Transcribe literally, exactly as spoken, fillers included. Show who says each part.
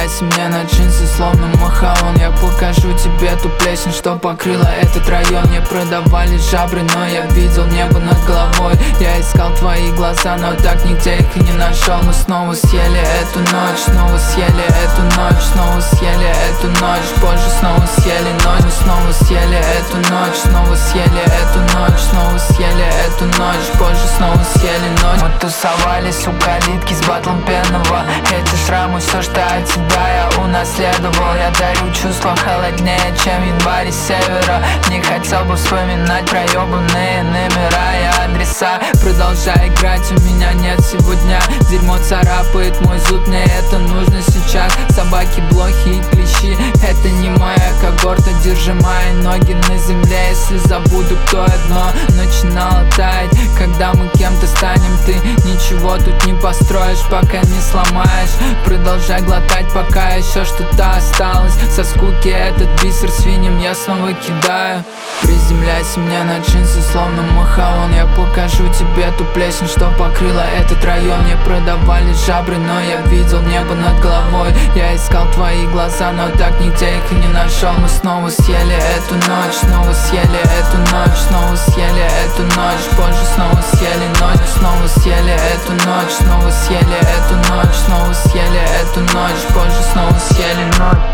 Speaker 1: Приземляйся мне на джинсы, словно махаон. Я покажу тебе ту плесень, что покрыла этот район. Мне продавали жабры, но я видел небо над головой. Я искал твои глаза, но так нигде их и не нашел. Мы снова съели эту ночь, снова съели эту ночь, снова съели эту ночь, позже снова съели ночь. Мы снова съели эту ночь, снова съели эту ночь, снова съели эту ночь, позже снова съели ночь. Мы тусовались у калитки с батлом пенного. Эти шрамы, все, что от тебя я унаследовал. Я дарю чувства холоднее, чем январь из севера. Не хотел бы вспоминать проебанные номера и адреса. Продолжай играть, у меня нет сегодня. Дерьмо царапает мой зуб, мне это нужно сейчас. Собаки, блохи и клещи, это не моя когорта. Держи мои ноги на земле, если забуду, кто я. Дно начинало таять, когда мы кем-то станем. Ты ничего тут не построишь, пока не сломаешь. Продолжай глотать, пока еще что-то осталось. Со скуки этот бисер свиньям я снова кидаю. Приземляйся мне на джинсы, словно махаон. Я покажу тебе ту плесень, что покрыла этот район. Мне продавали жабры, но я видел небо над головой. Я искал твои глаза, но так нигде их и не нашел. Мы снова съели эту ночь, снова съели эту ночь, снова съели эту ночь, позже снова съели ночь. Снова съели эту ночь, снова съели эту ночь, снова съели эту ночь, позже снова съели ночь.